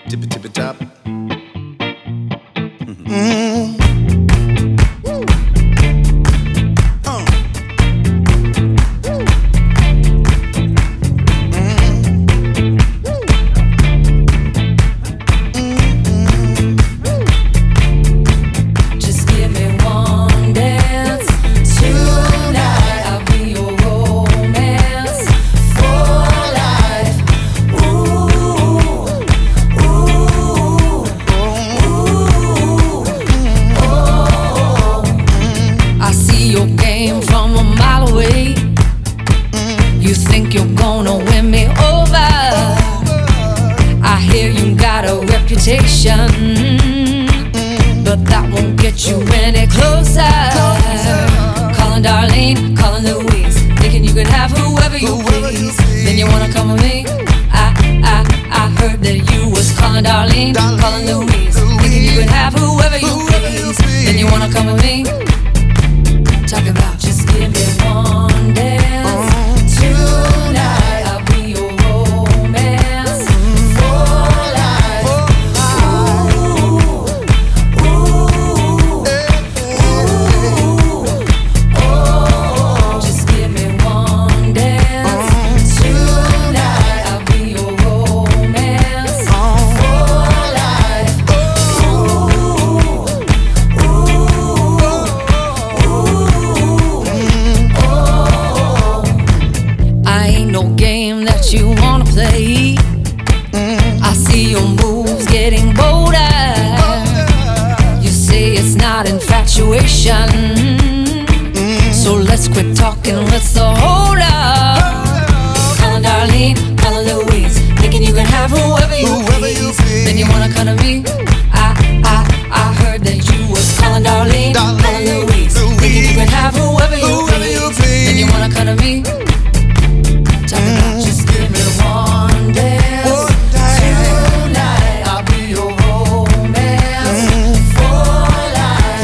tippy tippy top. Just give me one dance tonight. I'll be your romance for life. Ooh, ooh, ooh, oh. I see your game from a mile away. You think you're gonna win me over. I hear you got a reputation, but that won't get you any closer. Calling Darlene, calling Louise, thinking you can have whoever you please. Then you wanna come with me? I heard that you was calling Darlene, calling Louise, thinking you could have whoever you please. Then you wanna come with me? Talk about just give me one dance tonight. I'll be your romance for life. Ooh, ooh, oh. Just give me one dance tonight. I'll be your romance for life. I ain't no game that you wanna play. I see your moves getting bolder. You say it's not infatuation, so let's quit talking, let's hold up. Calling Darlene, calling Louise, thinking you can have whoever you please. Then you wanna come to me? I heard that you was calling Darlene, calling Louise, thinking you can have whoever you please. Then you wanna come to me? Talk about just give me one dance tonight. I'll be your romance for life.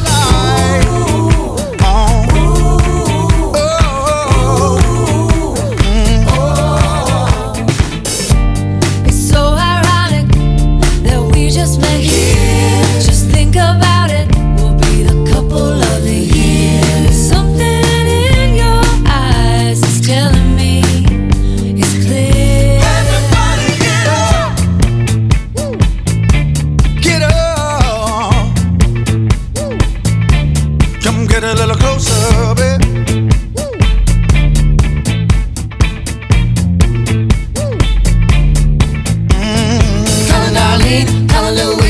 It's so ironic that we just met here. Just think about it, we'll be the couple of the year. Something in your eyes is telling me it's clear. Everybody get up, get up. Come get a little closer, babe. Calling Darlene, calling Louise,